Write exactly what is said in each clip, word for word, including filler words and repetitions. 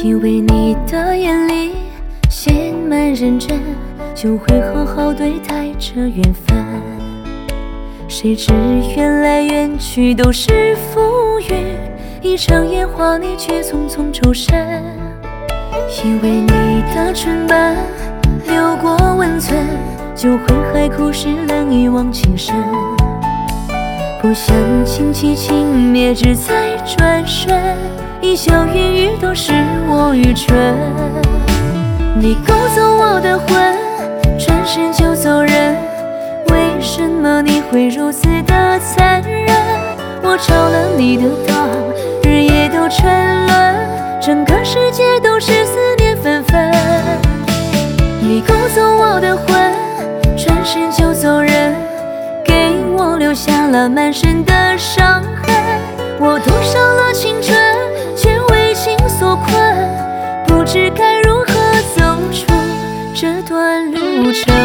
因为你的眼里写满认真，就会好好对待这缘分。谁知缘来缘去都是浮云，一场烟花你却匆匆抽身。因为你的唇瓣流过温存，就会海枯石烂一往情深。不想轻启轻灭，只在转瞬，一笑云雨都是我愚蠢。你勾走我的魂，转身就走人，为什么你会如此的残忍？我着了你的道，日夜都沉沦，整个世界都是思念纷纷。你勾走我的魂，转身就走人，给我留下了满身的伤痕。我赌上了青春，却为情所困，不知该如何走出这段路程。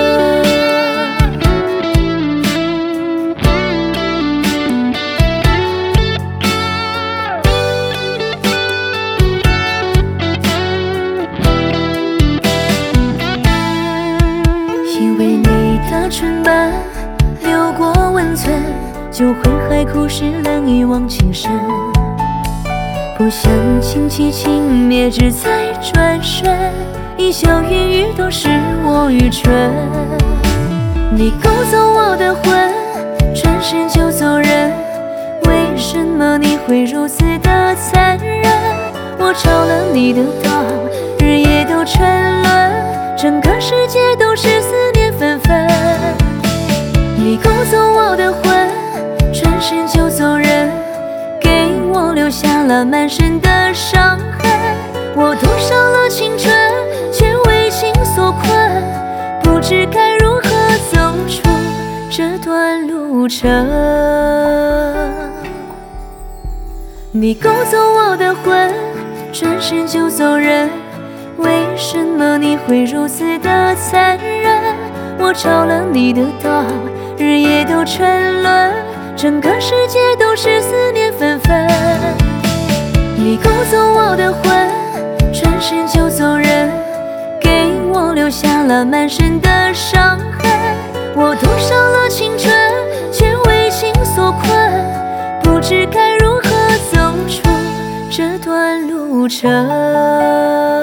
因为你的唇瓣流过温存，就会海枯石烂一往情深。不想轻启轻灭，只在转瞬，一笑云雨都是我愚蠢。你勾走我的魂，转身就走人，为什么你会如此的残忍？我着了你的道，日夜都沉沦，整个世界都是思念纷纷。你勾走我的魂，转身就走人，给我留下了满身的伤痕。我赌上了青春，却为情所困，不知该如何走出这段路程。你勾走我的魂，转身就走人，为什么你会如此的残忍？我着了你的道，日夜都沉沦，整个世界都是思念纷纷。你勾走我的魂，转身就走人，给我留下了满身的伤痕。我赌上了青春，却为情所困，不知该如何走出这段路程。